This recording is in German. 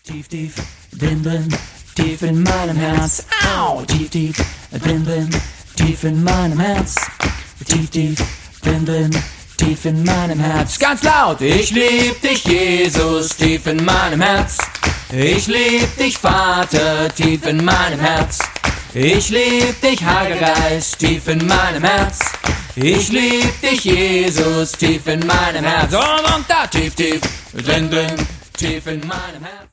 Tief, tief, drin, drin, tief in meinem Herz. Au! Tief, tief, drin, drin, tief in meinem Herz. Tief, tief, drin, drin, tief in meinem Herz. Ganz laut! Ich lieb dich, Jesus, tief in meinem Herz. Ich lieb dich, Vater, tief in meinem Herz. Ich lieb dich, Heiliger Geist, tief in meinem Herz. Ich lieb dich, Jesus, tief in meinem Herz. Und da, tief, tief, drin, drin, tief in meinem Herz.